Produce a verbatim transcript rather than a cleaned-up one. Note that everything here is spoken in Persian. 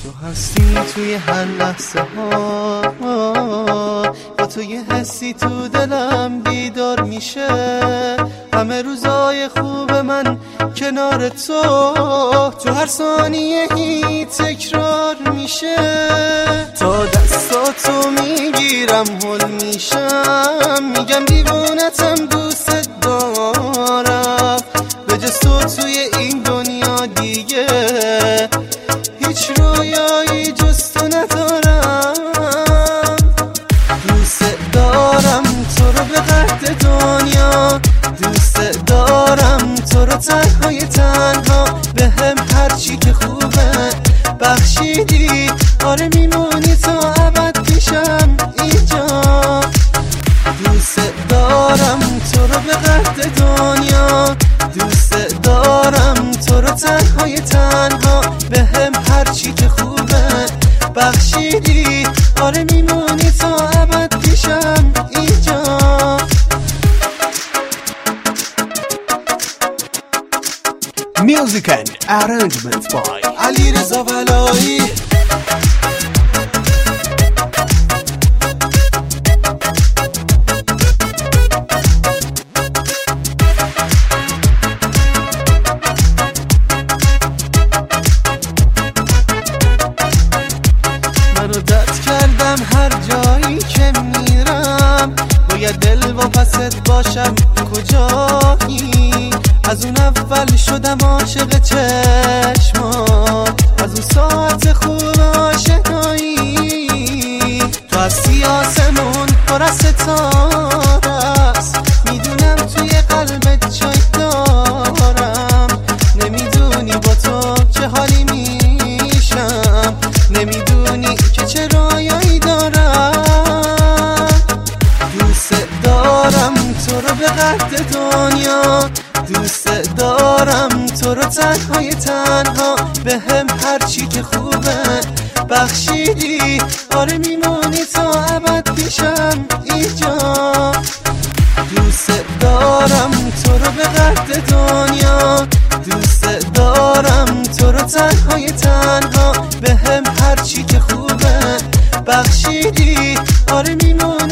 تو هستی توی هر لحظه ها، با تو یه حسی تو دلم بیدار میشه. همه روزای خوب من کنار تو، تو هر ثانیه هی تکرار میشه. تا دستاتو میگیرم هل میشم، میگم دیوونتم دوست دارم. به جز تو توی این دنیا دیگه هیچ رویایی جز تو ندارم. دوست دارم تو رو به قد دنیا، دوست دارم تو رو تنهای تنها. به هم هرچی که خوبه بخشیدی، آره میمونی تا ابد پیشم اینجا. دوست دارم تو رو به قد دنیا، دوست دارم تو رو تنهای تنها. به هم هرچی که خوبه بخشیدی، آره میمونی تا ابد پیشم اینجا. Music and arrangement by علیرضا بلایی. منو دد کردم هر جایی که میرم، باید دل و پست باشم کجایی. از اون اول شدم عاشق چشمات، از اون ساعت خوب آشنایی. تو از سیاسمون پر از ستاره است، میدونم توی قلبت جای دارم. نمیدونی با تو چه حالی میشم، نمیدونی که چه رویایی دارم. دوست دارم تو رو به قد دنیا، دوست دارم تو رو تنهای تنها. به هم هرچی که خوبه بخشیدی، آره میمونی تا ابد پیشم اینجا. دوست دارم تو رو به قد دنیا، دوست دارم تو رو تنهای تنها. به هم هرچی که خوبه بخشیدی، آره میمونی